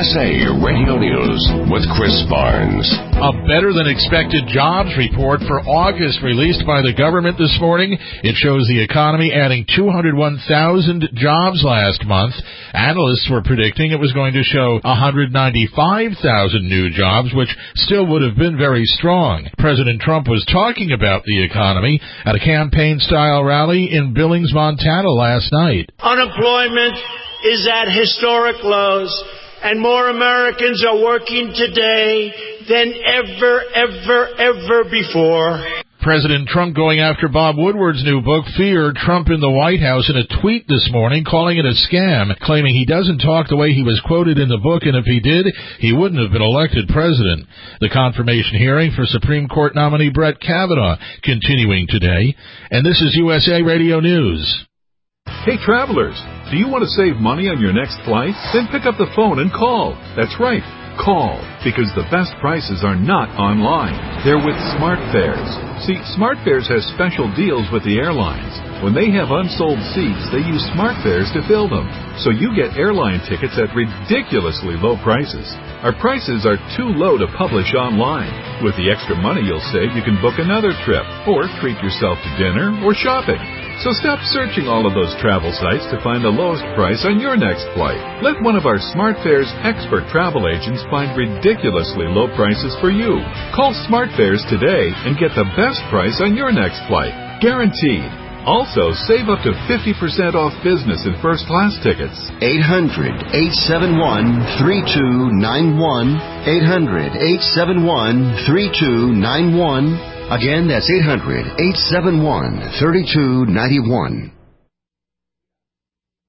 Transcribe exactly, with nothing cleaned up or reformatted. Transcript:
S A Radio News with Chris Barnes. A better-than-expected jobs report for August released by the government this morning. It shows the economy adding two hundred one thousand jobs last month. Analysts were predicting it was going to show one hundred ninety-five thousand new jobs, which still would have been very strong. President Trump was talking about the economy at a campaign-style rally in Billings, Montana last night. Unemployment is at historic lows, and more Americans are working today than ever, ever, ever before. President Trump going after Bob Woodward's new book, Fear, Trump in the White House, in a tweet this morning, calling it a scam, claiming he doesn't talk the way he was quoted in the book, and if he did, he wouldn't have been elected president. The confirmation hearing for Supreme Court nominee Brett Kavanaugh continuing today. And this is U S A Radio News. Hey, travelers, do you want to save money on your next flight? Then pick up the phone and call. That's right. Call, because the best prices are not online. They're with SmartFares. See, SmartFares has special deals with the airlines. When they have unsold seats, they use SmartFares to fill them. So you get airline tickets at ridiculously low prices. Our prices are too low to publish online. With the extra money you'll save, you can book another trip, or treat yourself to dinner or shopping. So stop searching all of those travel sites to find the lowest price on your next flight. Let one of our SmartFares expert travel agents find ridiculously low prices for you. Call SmartFares today and get the best price on your next flight. Guaranteed. Also, save up to fifty percent off business and first class tickets. eight hundred, eight seven one, three two nine one. eight hundred, eight seven one, three two nine one. Again, that's eight hundred, eight seven one, three two nine one.